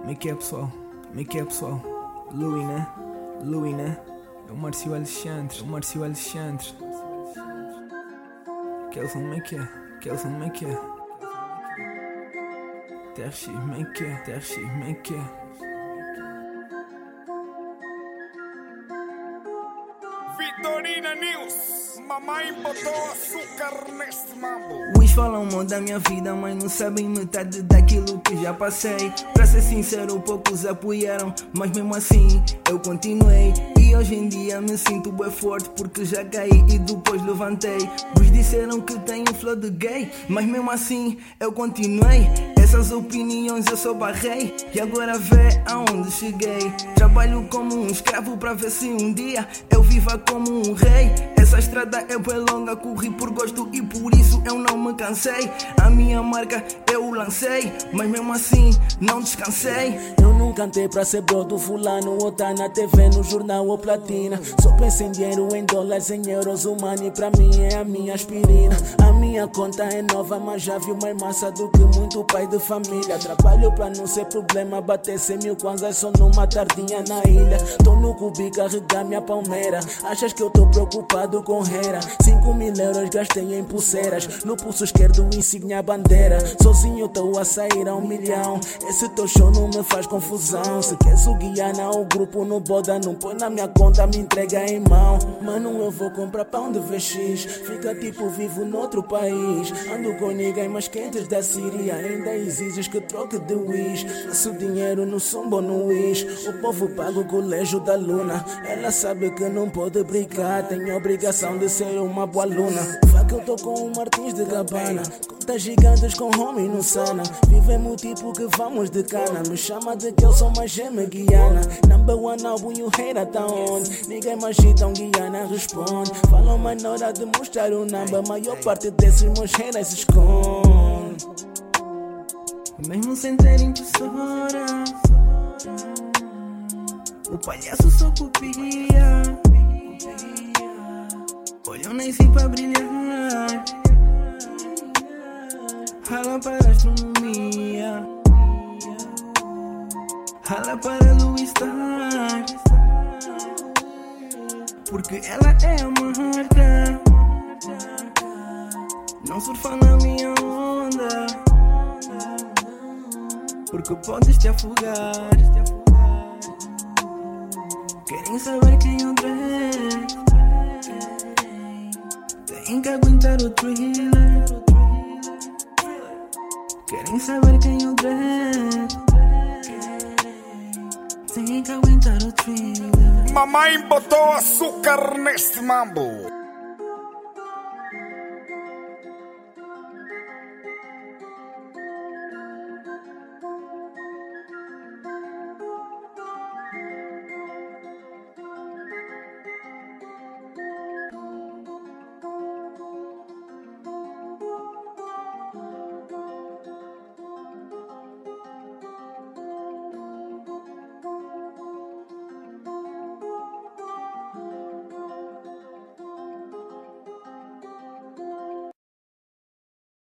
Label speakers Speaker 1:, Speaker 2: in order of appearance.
Speaker 1: Como é que é, pessoal? Como é que é, pessoal? Louis, né? Louis, né? É o Márcio Alexandre. Kelson, como é que é? Kelson, como é que é? TRX, como é que é? TRX, como é que é?
Speaker 2: Vitorina News, mamãe botou açúcar neste mambo.
Speaker 1: Uns falam mal da minha vida, mas não sabem metade daquilo que já passei. Pra ser sincero, poucos apoiaram, mas mesmo assim eu continuei. E hoje em dia me sinto bem forte porque já caí e depois levantei. Uns disseram que tenho flow de gay, mas mesmo assim eu continuei. Essas opiniões eu só barrei e agora vê aonde cheguei. Trabalho como um escravo pra ver se um dia eu viva como um rei. Essa estrada é bem longa, corri por gosto e por isso eu não me cansei. A minha marca eu lancei, mas mesmo assim não descansei.
Speaker 3: Eu não cantei pra ser bro do fulano, ou tá na TV, no jornal ou platina. Só penso em dinheiro, em dólares, em euros. O money pra mim é a minha aspirina. A minha conta é nova, mas já vi mais massa do que muito pai de família. Trabalho pra não ser problema, bater 100 mil kwanzas só numa tardinha na ilha. Tô no cubi carregar minha palmeira. Achas que eu tô preocupado com Hera? 5.000 euros gastei em pulseiras. No pulso esquerdo insígnia bandeira. Sozinho tô a sair a 1 milhão. Esse teu show não me faz confusão. Se queres o Guiana, o grupo no boda. Não põe na minha conta, me entrega em mão. Mano, eu vou comprar pão de VX. Fica tipo vivo noutro país. Ando com ninguém mais quentes da Síria. Ainda exiges que troque de wish. Faço dinheiro no sumbo ou no wish. O povo paga o colégio da Luna. Ela sabe que não pode brincar. Tem a obrigação de ser uma boa aluna. Vá que eu tô com o Martins de Gabbana. Contas gigantes com homem no sana. Vivemos tipo que vamos de cana. Me chama de que eu sou mais gêmea Guiana. Number one álbum e o hater tá onde? Ninguém mais então Guiana responde. Falam mais na hora de mostrar o number. Maior parte desses meus haters se esconde.
Speaker 1: Mesmo sem ter impressora, o palhaço só copia. Olham nem sim pra brilhar. Rala para astronomia, rala para Louis Star, porque ela é a marca. Não surfa na minha onda, porque podes te afogar. Querem saber quem eu drag, tem que aguentar o thriller. Querem saber quem eu drag, tem que aguentar o thriller.
Speaker 2: Mamãe botou açúcar neste mambo.